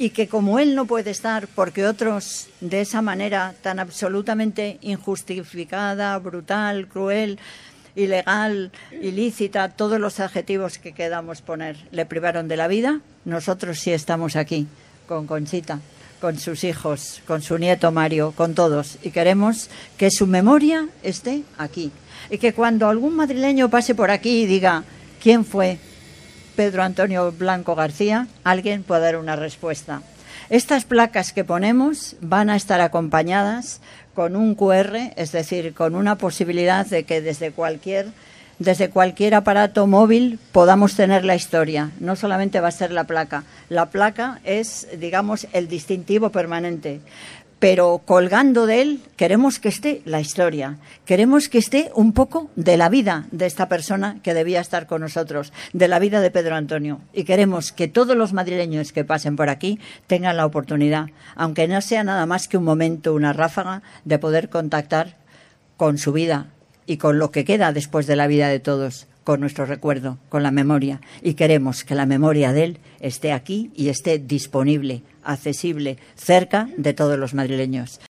y que como él no puede estar porque otros de esa manera tan absolutamente injustificada, brutal, cruel, ilegal, ilícita, todos los adjetivos que queramos poner, le privaron de la vida, nosotros sí estamos aquí con Conchita, con sus hijos, con su nieto Mario, con todos, y queremos que su memoria esté aquí y que cuando algún madrileño pase por aquí y diga ¿quién fue Pedro Antonio Blanco García?, alguien pueda dar una respuesta. Estas placas que ponemos van a estar acompañadas con un QR, es decir, con una posibilidad de que desde cualquier aparato móvil podamos tener la historia. No solamente va a ser la placa es, digamos, el distintivo permanente. Pero colgando de él queremos que esté la historia, queremos que esté un poco de la vida de esta persona que debía estar con nosotros, de la vida de Pedro Antonio. Y queremos que todos los madrileños que pasen por aquí tengan la oportunidad, aunque no sea nada más que un momento, una ráfaga, de poder contactar con su vida y con lo que queda después de la vida de todos, con nuestro recuerdo, con la memoria. Y queremos que la memoria de él esté aquí y esté disponible, accesible, cerca de todos los madrileños.